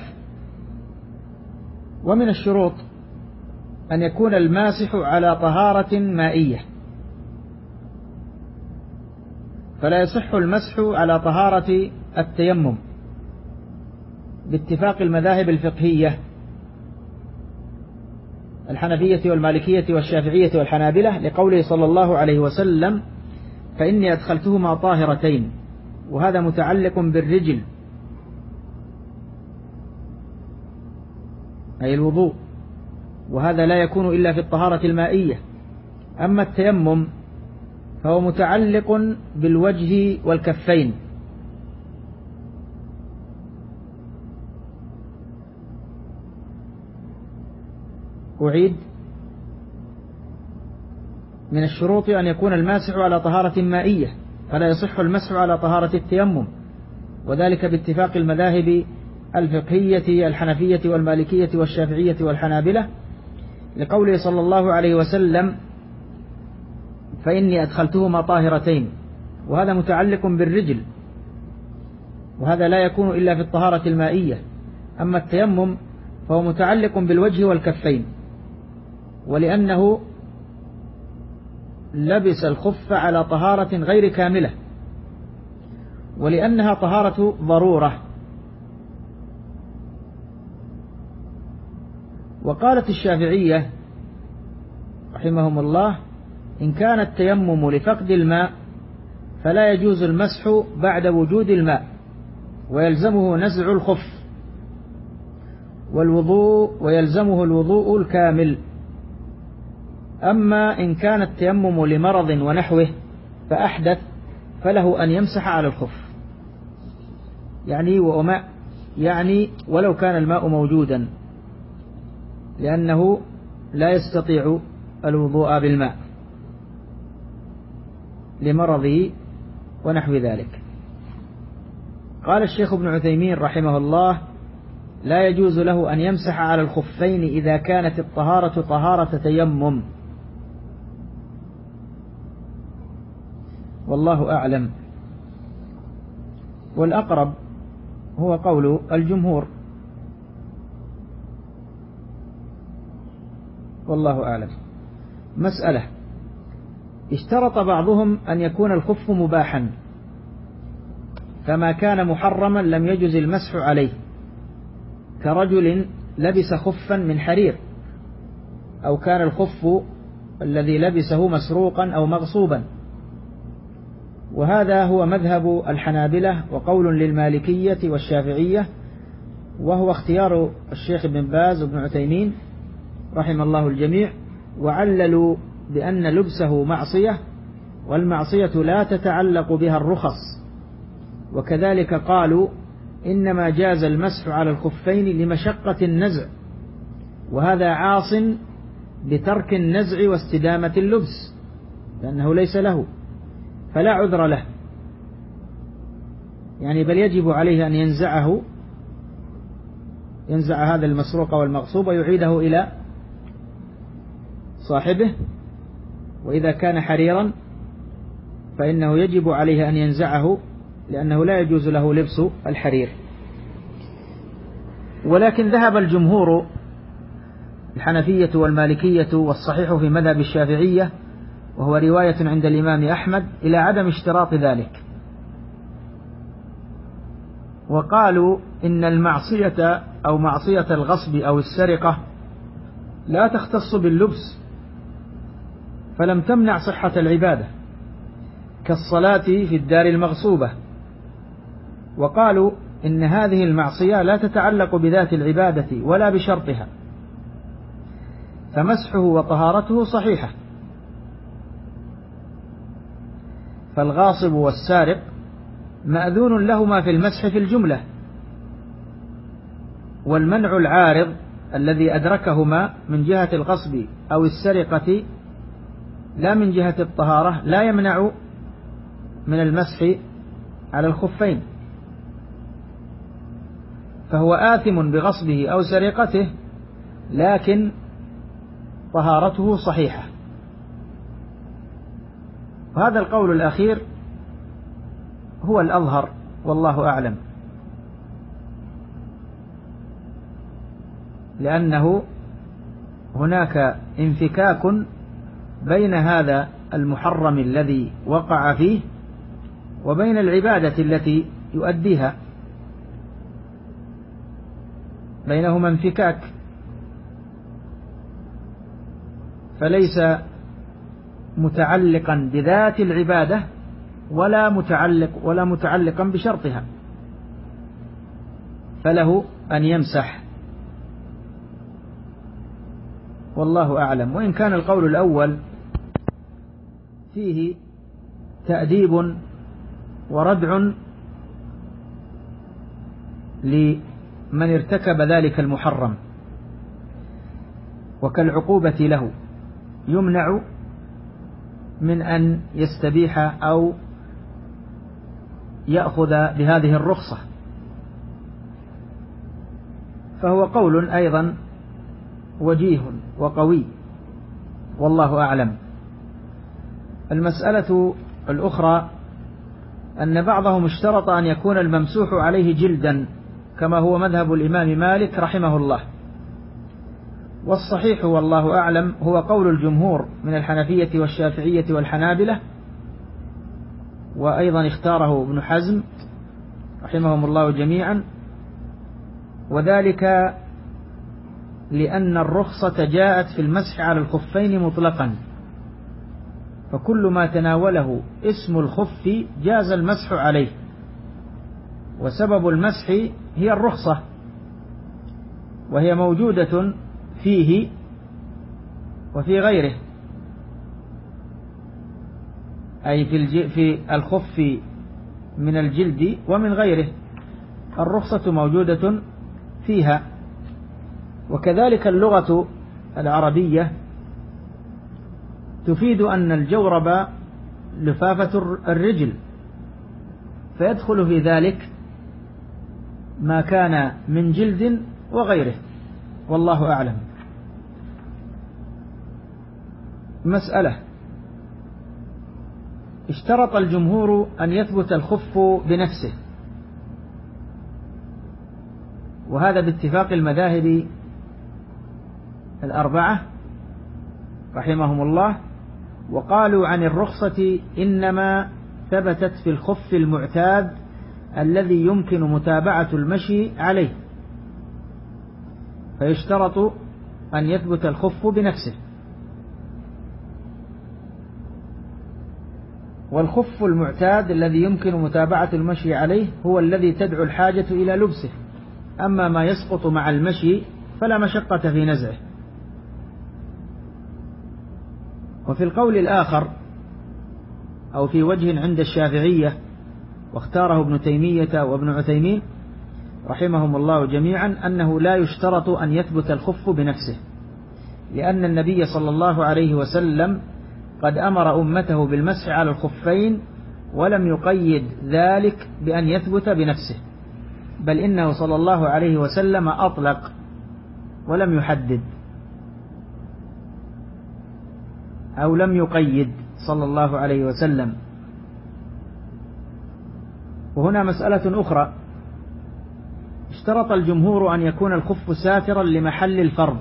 ومن الشروط أن يكون الماسح على طهارة مائية، فلا يصح المسح على طهارة التيمم باتفاق المذاهب الفقهية الحنفية والمالكية والشافعية والحنابلة، لقوله صلى الله عليه وسلم فإني أدخلتهما طاهرتين، وهذا متعلق بالرجل أي الوضوء، وهذا لا يكون إلا في الطهارة المائية. أما التيمم فهو متعلق بالوجه والكفين، أعيد من الشروط أن يكون الماسح على طهارة مائية، فلا يصح المسح على طهارة التيمم، وذلك باتفاق المذاهب الفقهية الحنفية والمالكية والشافعية والحنابلة، لقوله صلى الله عليه وسلم فإني أدخلتهما طاهرتين، وهذا متعلق بالرجل، وهذا لا يكون إلا في الطهارة المائية. أما التيمم فهو متعلق بالوجه والكفين. ولأنه لبس الخف على طهارة غير كاملة، ولأنها طهارة ضرورة. وقالت الشافعية رحمهم الله: إن كان التيمم لفقد الماء فلا يجوز المسح بعد وجود الماء، ويلزمه نزع الخف، والوضوء ويلزمه الوضوء الكامل. أما إن كان التيمم لمرض ونحوه فأحدث فله أن يمسح على الخف، يعني وما يعني ولو كان الماء موجودا، لأنه لا يستطيع الوضوء بالماء لمرضه ونحو ذلك. قال الشيخ ابن عثيمين رحمه الله: لا يجوز له أن يمسح على الخفين إذا كانت الطهارة طهارة تيمم، والله أعلم. والأقرب هو قول الجمهور، والله أعلم. مسألة: اشترط بعضهم أن يكون الخف مباحا، فما كان محرما لم يجز المسح عليه، كرجل لبس خفا من حرير، أو كان الخف الذي لبسه مسروقا أو مغصوبا. وهذا هو مذهب الحنابلة وقول للمالكية والشافعية، وهو اختيار الشيخ ابن باز وابن عثيمين رحم الله الجميع. وعللوا بأن لبسه معصية، والمعصية لا تتعلق بها الرخص. وكذلك قالوا إنما جاز المسح على الخفين لمشقة النزع، وهذا عاص بترك النزع واستدامة اللبس، لأنه ليس له، فلا عذر له، يعني بل يجب عليه أن ينزعه ينزع هذا المسروق والمغصوب ويعيده إلى صاحبه. وإذا كان حريرا فإنه يجب عليه أن ينزعه، لأنه لا يجوز له لبس الحرير. ولكن ذهب الجمهور الحنفية والمالكية والصحيح في مذهب الشافعية، وهو رواية عند الإمام أحمد، إلى عدم اشتراط ذلك، وقالوا إن المعصية أو معصية الغصب أو السرقة لا تختص باللبس، فلم تمنع صحة العبادة، كالصلاة في الدار المغصوبة. وقالوا إن هذه المعصية لا تتعلق بذات العبادة ولا بشرطها، فمسحه وطهارته صحيحة. فالغاصب والسارق مأذون لهما في المسح في الجملة، والمنع العارض الذي أدركهما من جهة الغصب أو السرقة لا من جهة الطهارة لا يمنع من المسح على الخفين، فهو آثم بغصبه أو سرقته، لكن طهارته صحيحة. وهذا القول الأخير هو الأظهر، والله أعلم، لأنه هناك انفكاك بين هذا المحرم الذي وقع فيه وبين العبادة التي يؤديها، بينهما انفكاك، فليس متعلقا بذات العبادة ولا متعلق ولا متعلقا بشرطها، فله أن يمسح، والله أعلم. وإن كان القول الأول فيه تأديب وردع لمن ارتكب ذلك المحرم، وكالعقوبة له، يمنع من أن يستبيح أو يأخذ بهذه الرخصة، فهو قول أيضا وجيه وقوي، والله أعلم. المسألة الأخرى أن بعضهم اشترط أن يكون الممسوح عليه جلدا، كما هو مذهب الإمام مالك رحمه الله، والصحيح والله أعلم هو قول الجمهور من الحنفية والشافعية والحنابلة، وأيضا اختاره ابن حزم رحمهم الله جميعا، وذلك لأن الرخصة جاءت في المسح على الخفين مطلقا، فكل ما تناوله اسم الخف جاز المسح عليه، وسبب المسح هي الرخصة، وهي موجودة فيه وفي غيره، أي في, في الخف من الجلد ومن غيره الرخصة موجودة فيها. وكذلك اللغة العربية تفيد أن الجورب لفافة الرجل، فيدخل في ذلك ما كان من جلد وغيره، والله أعلم. مسألة: اشترط الجمهور أن يثبت الخف بنفسه، وهذا باتفاق المذاهب الأربعة رحمهم الله، وقالوا عن الرخصة إنما ثبتت في الخف المعتاد الذي يمكن متابعة المشي عليه، فيشترط أن يثبت الخف بنفسه. والخف المعتاد الذي يمكن متابعة المشي عليه هو الذي تدعو الحاجة إلى لبسه، أما ما يسقط مع المشي فلا مشقة في نزعه. وفي القول الآخر أو في وجه عند الشافعية، واختاره ابن تيمية وابن عثيمين رحمهم الله جميعا، أنه لا يشترط أن يثبت الخف بنفسه، لأن النبي صلى الله عليه وسلم قد أمر أمته بالمسح على الخفين ولم يقيد ذلك بأن يثبت بنفسه، بل إنه صلى الله عليه وسلم أطلق ولم يحدد أو لم يقيد صلى الله عليه وسلم. وهنا مسألة أخرى: اشترط الجمهور أن يكون الخف ساترا لمحل الفرض،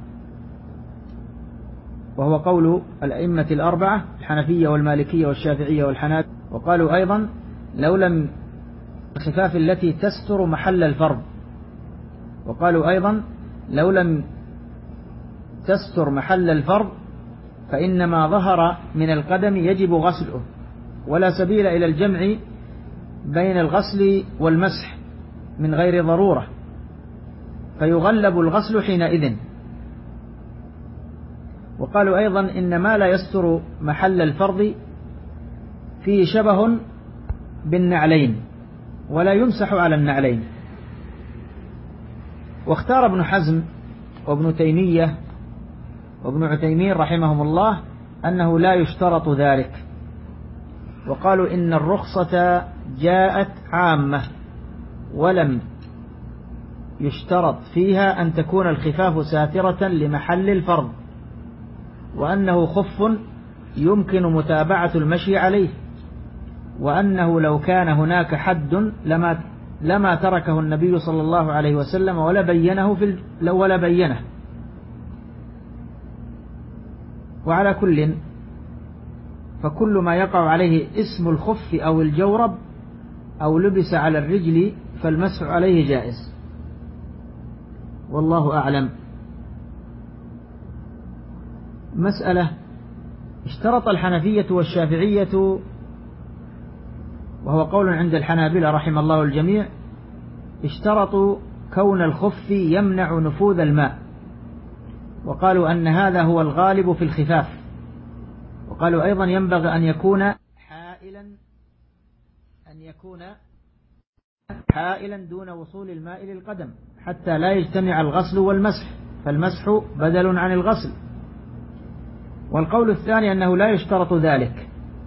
وهو قول الأئمة الأربعة الحنفية والمالكية والشافعية والحنابلة، وقالوا أيضا لو لم الخفاف التي تستر محل الفرض، وقالوا أيضا لو لم تستر محل الفرض فإنما ظهر من القدم يجب غسله، ولا سبيل إلى الجمع بين الغسل والمسح من غير ضرورة، فيغلب الغسل حينئذ. وقالوا أيضا إن ما لا يستر محل الفرض فيه شبه بالنعلين ولا يمسح على النعلين. واختار ابن حزم وابن تيمية وابن عثيمين رحمهم الله أنه لا يشترط ذلك، وقالوا إن الرخصة جاءت عامة ولم يشترط فيها أن تكون الخفاف ساترة لمحل الفرض، وأنه خف يمكن متابعة المشي عليه، وأنه لو كان هناك حد لما لما تركه النبي صلى الله عليه وسلم ولا بينه في ولا بينه. وعلى كل فكل ما يقع عليه اسم الخف أو الجورب أو لبس على الرجل فالمسح عليه جائز، والله أعلم. مسألة: اشترط الحنفية والشافعية، وهو قول عند الحنابلة رحم الله الجميع، اشترطوا كون الخف يمنع نفوذ الماء، وقالوا أن هذا هو الغالب في الخفاف، وقالوا أيضا ينبغي أن يكون حائلا أن يكون حائلا دون وصول الماء للقدم حتى لا يجتمع الغسل والمسح، فالمسح بدل عن الغسل. والقول الثاني أنه لا يشترط ذلك،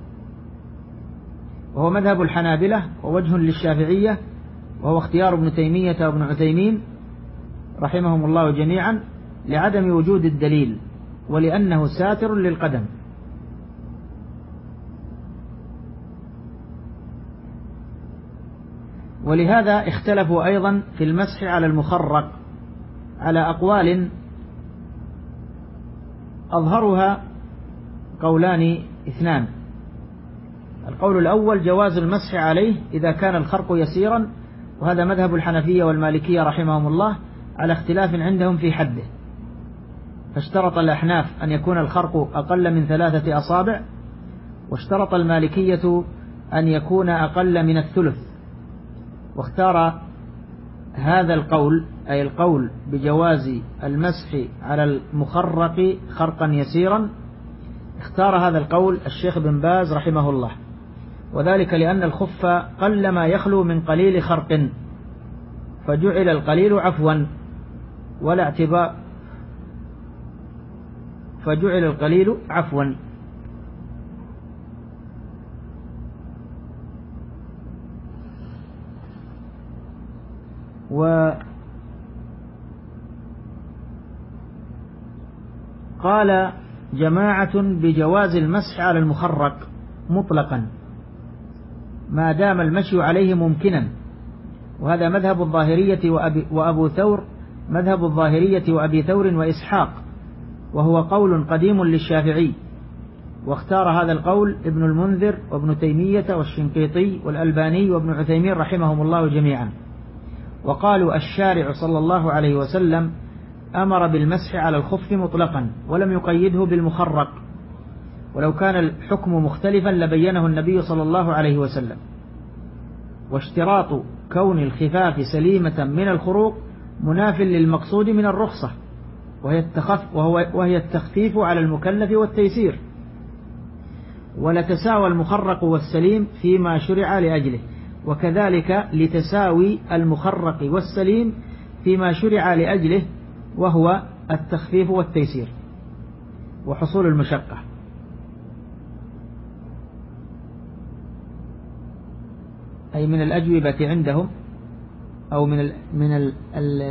وهو مذهب الحنابلة ووجه للشافعية، وهو اختيار ابن تيمية وابن عثيمين رحمهم الله جميعا، لعدم وجود الدليل ولأنه ساتر للقدم. ولهذا اختلفوا أيضا في المسح على المخرق على أقوال أظهرها قولان اثنان. القول الأول جواز المسح عليه إذا كان الخرق يسيرا، وهذا مذهب الحنفية والمالكية رحمهم الله على اختلاف عندهم في حده، فاشترط الأحناف أن يكون الخرق أقل من ثلاثة أصابع، واشترط المالكية أن يكون أقل من الثلث. واختار هذا القول، أي القول بجواز المسح على المخرق خرقا يسيرا، اختار هذا القول الشيخ بن باز رحمه الله، وذلك لأن الخف قلما يخلو من قليل خرق، فجعل القليل عفوا ولا اعتباء فجعل القليل عفوا. وقال جماعة بجواز المسح على المخرق مطلقا ما دام المشي عليه ممكنا، وهذا مذهب الظاهرية وأبي وأبو ثور مذهب الظاهرية وأبي ثور وإسحاق، وهو قول قديم للشافعي، واختار هذا القول ابن المنذر وابن تيمية والشنقيطي والألباني وابن عثيمين رحمهم الله جميعا. وقالوا الشارع صلى الله عليه وسلم أمر بالمسح على الخف مطلقا ولم يقيده بالمخرق، ولو كان الحكم مختلفا لبينه النبي صلى الله عليه وسلم. واشتراط كون الخفاف سليمة من الخروق مناف للمقصود من الرخصة، وهي, التخف وهو وهي التخفيف على المكلف والتيسير، ولتساوى المخرق والسليم فيما شرع لأجله، وكذلك لتساوي المخرق والسليم فيما شرع لأجله، وهو التخفيف والتيسير وحصول المشقة. أي من الأجوبة عندهم أو من ال من ال ال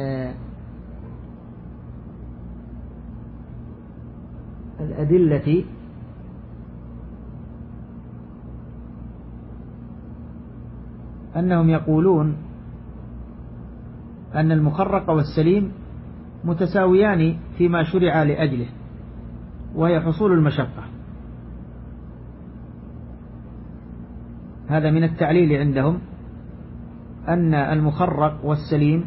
الأدلة أنهم يقولون أن المخرق والسليم متساويان فيما شرع لأجله، وهي حصول المشقة. هذا من التعليل عندهم، أن المخرق والسليم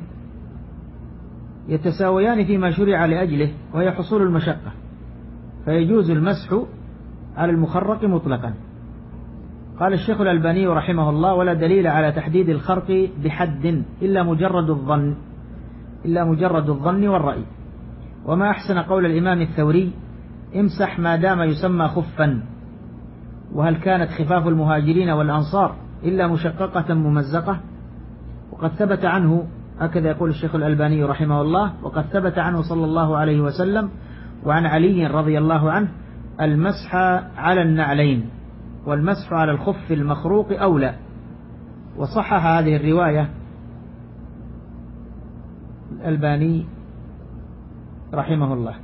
يتساويان فيما شرع لأجله، وهي حصول المشقة، فيجوز المسح على المخرق مطلقا. قال الشيخ الألباني رحمه الله: ولا دليل على تحديد الخرق بحد إلا مجرد الظن إلا مجرد الظن والرأي. وما أحسن قول الإمام الثوري: امسح ما دام يسمى خفا. وهل كانت خفاف المهاجرين والأنصار إلا مشققة ممزقة؟ وقد ثبت عنه، هكذا يقول الشيخ الألباني رحمه الله، وقد ثبت عنه صلى الله عليه وسلم وعن علي رضي الله عنه المسح على النعلين، والمسح على الخف المخروق أولى. وصحح هذه الرواية الألباني رحمه الله.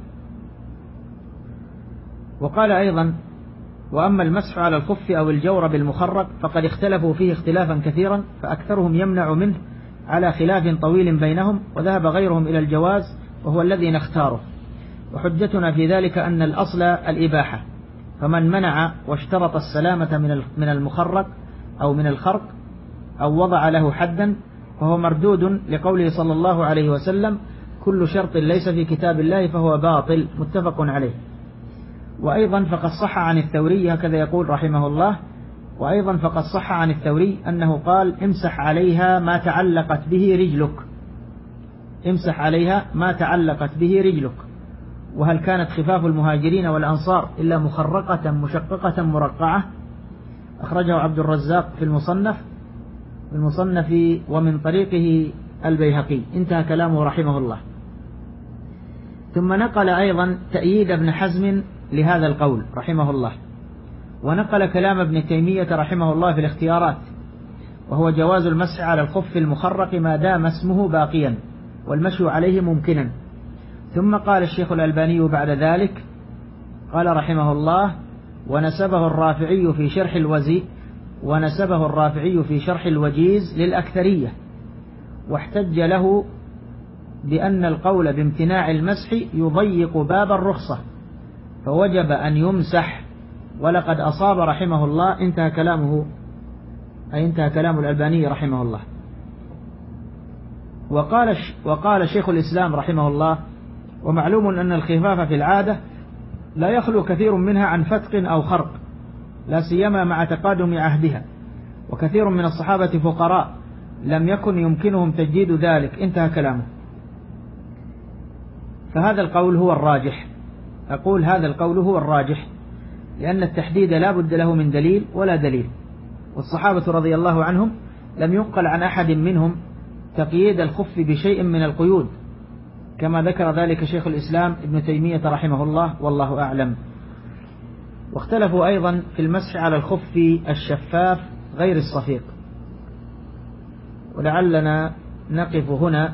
وقال أيضا: وأما المسح على الخف أو الجورب المخرق فقد اختلفوا فيه اختلافا كثيرا، فأكثرهم يمنع منه على خلاف طويل بينهم، وذهب غيرهم إلى الجواز وهو الذي نختاره. وحجتنا في ذلك أن الأصل الإباحة، فمن منع واشترط السلامة من المخرق أو من الخرق أو وضع له حدا فهو مردود لقوله صلى الله عليه وسلم: كل شرط ليس في كتاب الله فهو باطل، متفق عليه. وأيضا فقد صح عن الثوري، هكذا يقول رحمه الله: وأيضا فقد صح عن الثوري أنه قال: امسح عليها ما تعلقت به رجلك امسح عليها ما تعلقت به رجلك. وهل كانت خفاف المهاجرين والأنصار إلا مخرقة مشققة مرقعة؟ أخرجه عبد الرزاق في المصنف في المصنف ومن طريقه البيهقي. انتهى كلامه رحمه الله. ثم نقل أيضا تأييد ابن حزم لهذا القول رحمه الله، ونقل كلام ابن تيمية رحمه الله في الاختيارات، وهو جواز المسح على الخف المخرق ما دام اسمه باقيا والمشي عليه ممكنا. ثم قال الشيخ الألباني بعد ذلك، قال رحمه الله: ونسبه الرافعي في شرح الوزي ونسبه الرافعي في شرح الوجيز للأكثرية، واحتج له بأن القول بامتناع المسح يضيق باب الرخصة، فوجب أن يمسح ولقد أصاب رحمه الله، انتهى كلامه، أي انتهى كلام الألباني رحمه الله. وقال وقال شيخ الإسلام رحمه الله: ومعلوم أن الخفاف في العادة لا يخلو كثير منها عن فتق أو خرق، لا سيما مع تقادم عهدها، وكثير من الصحابة فقراء لم يكن يمكنهم تجديد ذلك، انتهى كلامه. فهذا القول هو الراجح، أقول هذا القول هو الراجح، لأن التحديد لا بد له من دليل ولا دليل، والصحابة رضي الله عنهم لم ينقل عن أحد منهم تقييد الخف بشيء من القيود، كما ذكر ذلك شيخ الإسلام ابن تيمية رحمه الله، والله أعلم. واختلفوا أيضا في المسح على الخف الشفاف غير الصفيق، ولعلنا نقف هنا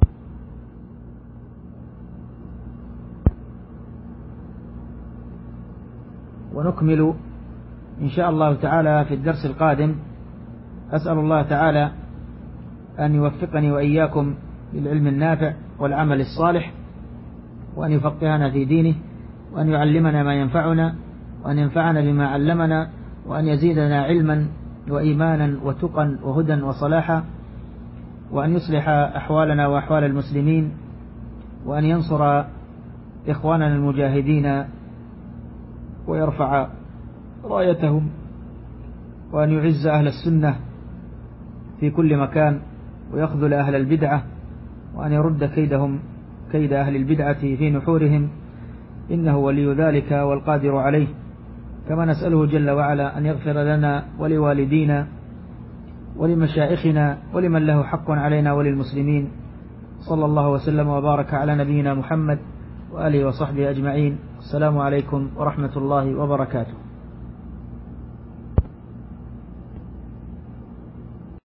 ونكمل إن شاء الله تعالى في الدرس القادم. أسأل الله تعالى أن يوفقني وإياكم للعلم النافع والعمل الصالح، وأن يفقهنا في دينه، وأن يعلمنا ما ينفعنا، وأن ينفعنا بما علمنا، وأن يزيدنا علما وإيمانا وتقا وهدى وصلاحا، وأن يصلح أحوالنا وأحوال المسلمين، وأن ينصر إخواننا المجاهدين ويرفع رايتهم، وأن يعز أهل السنة في كل مكان، ويخذل أهل البدعة، وأن يرد كيدهم كيد أهل البدعة في نحورهم، إنه ولي ذلك والقادر عليه. كما نسأله جل وعلا أن يغفر لنا ولوالدينا ولمشائخنا ولمن له حق علينا وللمسلمين. صلى الله وسلم وبارك على نبينا محمد وآله وصحبه أجمعين. السلام عليكم ورحمة الله وبركاته.